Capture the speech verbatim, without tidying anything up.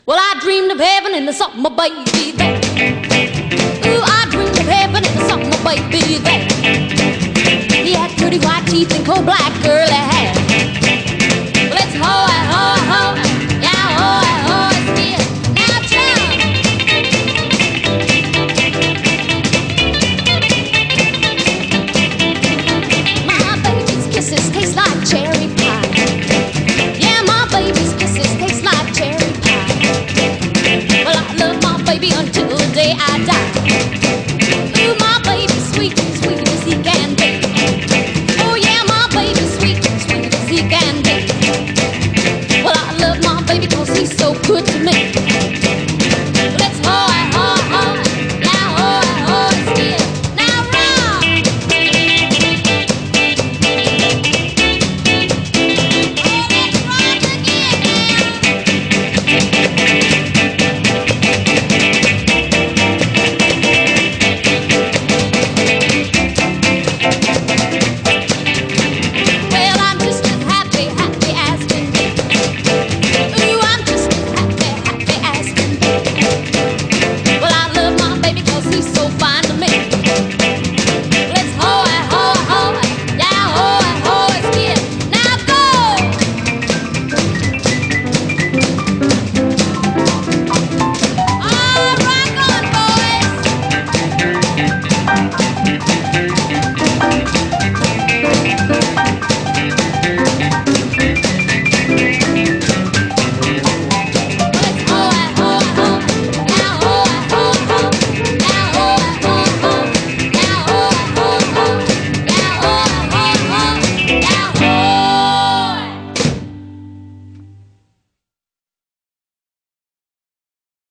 Well, I dreamed of heaven and the summer baby there. Ooh, I dreamed of heaven and the summer baby there. He had pretty white teeth and coal black curly hair. Well, it's ho-y, ho-y, ho-y, yeah, ho-y, ho-y, still. Now, child. My baby's kisses taste like cherry pie. Yeah, my baby's kisses taste like cherry pie. Well, I love my baby until the day I die. Ooh, my baby's sweet, sweet as he can be. Oh yeah, my baby's sweet, sweet as he can be. Well, I love my baby 'cause he's so good to me.